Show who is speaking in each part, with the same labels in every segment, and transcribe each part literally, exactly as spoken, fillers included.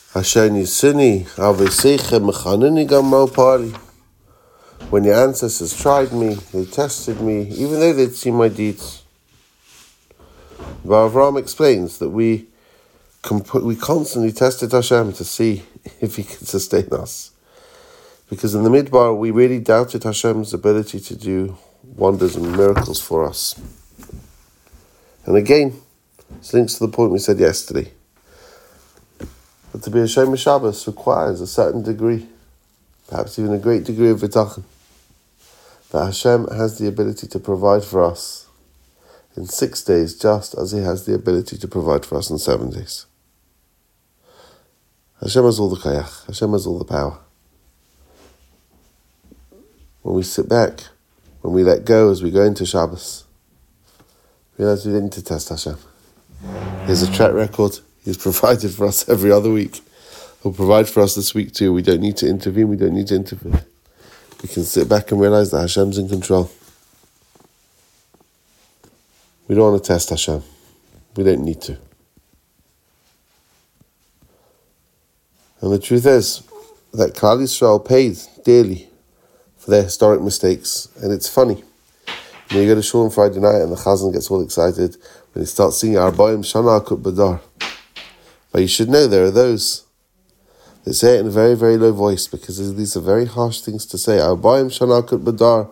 Speaker 1: Hashem Yisuni, Aveseicha Mechanuni Gamo Party. When your ancestors tried me, they tested me, even though they'd seen my deeds. But Avram explains that we comp- we constantly tested Hashem to see if He could sustain us. Because in the Midbar, we really doubted Hashem's ability to do wonders and miracles for us. And again, this links to the point we said yesterday. But to be a Shomer Shabbos requires a certain degree, perhaps even a great degree of bitachon, that Hashem has the ability to provide for us in six days, just as He has the ability to provide for us in seven days. Hashem has all the kayach. Hashem has all the power. When we sit back, when we let go as we go into Shabbos, realize we didn't test Hashem. Here's a track record. He's provided for us every other week. He'll provide for us this week too. We don't need to intervene. We don't need to interfere. We can sit back and realize that Hashem's in control. We don't want to test Hashem. We don't need to. And the truth is that Klal Yisrael paid dearly for their historic mistakes. And it's funny. You know, you go to shul on Friday night and the chazan gets all excited when he starts singing Arbaim Shana Kut Badar. But you should know there are those that say it in a very, very low voice, because these are very harsh things to say. Arbaim Shana Kut Badar.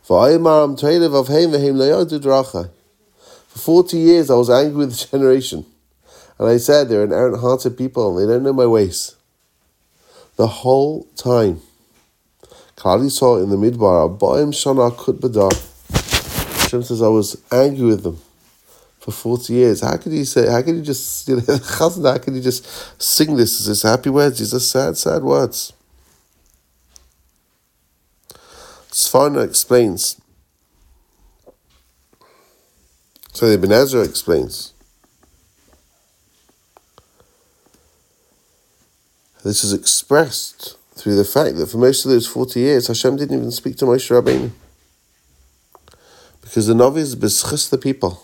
Speaker 1: For forty years I was angry with the generation. And I said they're an errant-hearted people and they don't know my ways. The whole time, Klal Yisrael in the Midbar, Arbaim Shana Kut Badar. Hashem says I was angry with them for forty years. How could you say, how could you just, you know, how could you just sing this as his happy words? These are sad, sad words. Sforno explains, so the Ibn Ezra explains, this is expressed through the fact that for most of those forty years, Hashem didn't even speak to Moshe Rabbeinu. Because the Navi is b'schus the people.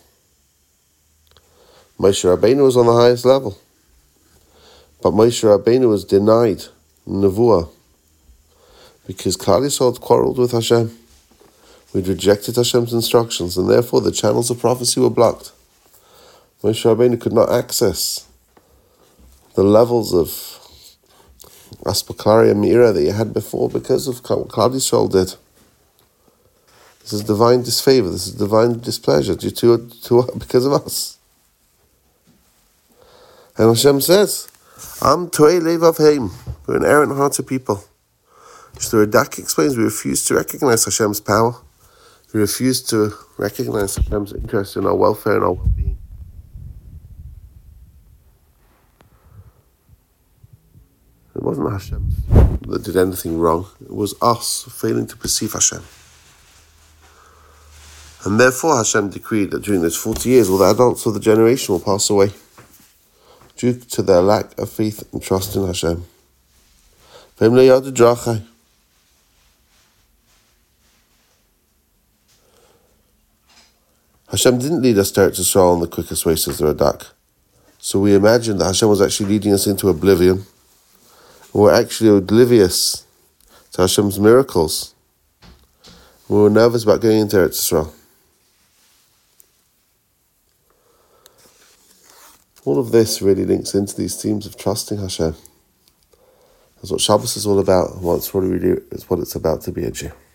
Speaker 1: Moshe Rabbeinu was on the highest level. But Moshe Rabbeinu was denied Nevuah. Because Klal Yisrael had quarreled with Hashem. We'd rejected Hashem's instructions, and therefore the channels of prophecy were blocked. Moshe Rabbeinu could not access the levels of Aspaklaria and Meira that he had before because of what Klal Yisrael did. This is divine disfavor. This is divine displeasure due to, to because of us. And Hashem says, "Am toei levav heim." We're an errant-hearted people. So the Radak explains we refuse to recognize Hashem's power. We refuse to recognize Hashem's interest in our welfare and our well-being. It wasn't Hashem that did anything wrong. It was us failing to perceive Hashem. And therefore Hashem decreed that during those forty years, all the adults of the generation will pass away due to their lack of faith and trust in Hashem. Hashem didn't lead us to Eretz Yisrael in the quickest way, says the Radak. So we imagined that Hashem was actually leading us into oblivion. We were actually oblivious to Hashem's miracles. We were nervous about going into Eretz Yisrael. All of this really links into these themes of trusting Hashem. That's what Shabbos is all about, and what it's, really, it's what it's about to be a Jew.